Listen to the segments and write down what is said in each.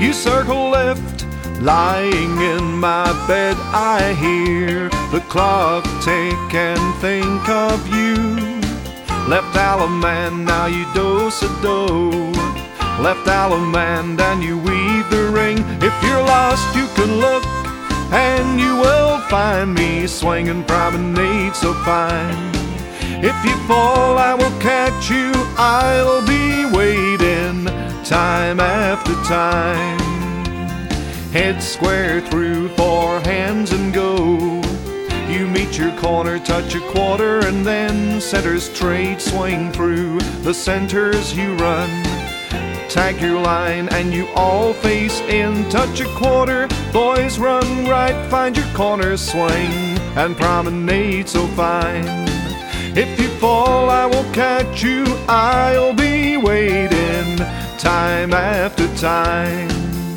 You circle left, lying in my bed. I hear the clock tick and think of you. Left Allemande, now you do-sa-do. Left Allemande and you weave the ring. If you're lost, you can look and you will find me swinging promenade so fine. If you fall, I will catch you. I'll be waiting time after time. Head square through, four hands and go. You meet your corner, touch a quarter, and then center straight, swing through. The centers you run, tag your line, and you all face in. Touch a quarter, boys run right, find your corner, swing, and promenade so fine. If you fall, I will catch you. I'll be waiting time after time.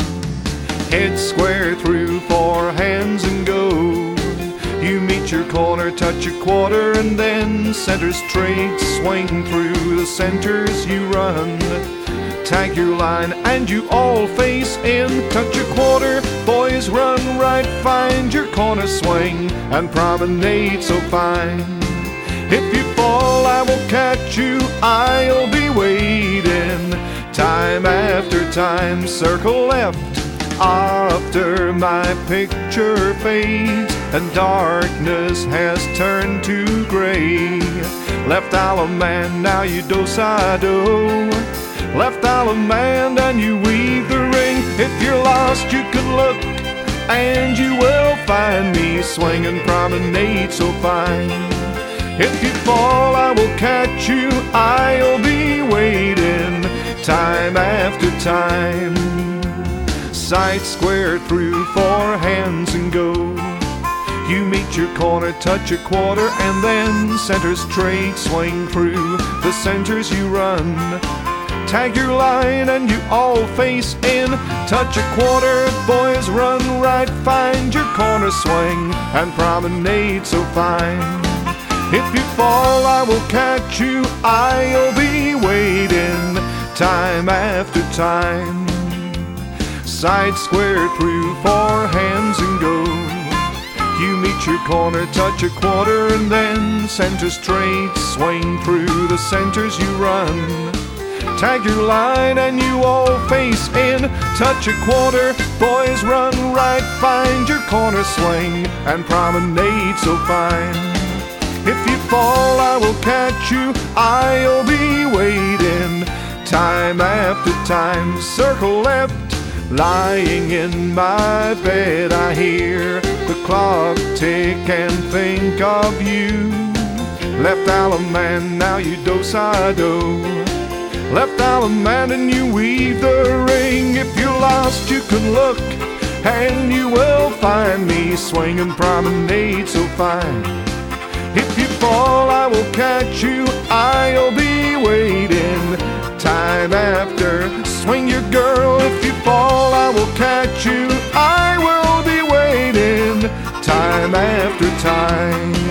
Head square through, four hands and go. You meet your corner, touch a quarter, and then center straight, swing through. The centers you run, tag your line, and you all face in. Touch a quarter, boys run right, find your corner, swing, and promenade so fine. If you fall, I will catch you. I'll be waiting time after time. Circle left after my picture fades and darkness has turned to gray. Left Allemande, now you do-sa-do. Left Allemande and you weave the ring. If you're lost, you can look and you will find me swinging promenade so fine. If you fall, I will catch you. I'll be waiting time after time. Side square through, four hands and go. You meet your corner, touch a quarter, and then center straight, swing through. The centers you run, tag your line, and you all face in. Touch a quarter, boys run right, find your corner, swing, and promenade so fine. If you fall, I will catch you. I'll be waiting time after time. Side square through, four hands and go. You meet your corner, touch a quarter, and then center straight, swing through. The centers you run, tag your line, and you all face in. Touch a quarter, boys run right, find your corner, swing, and promenade so fine. If you fall, I will catch you. I'll be waiting time after time. Circle left, lying in my bed. I hear the clock tick and think of you. Left Allemande, now you do-sa-do. Left Allemande and you weave the ring. If you're lost, you can look and you will find me swinging promenade so fine. If you fall, I will catch you. I'll be waiting time after. Swing your girl. If you fall, I will catch you. I will be waiting time after time.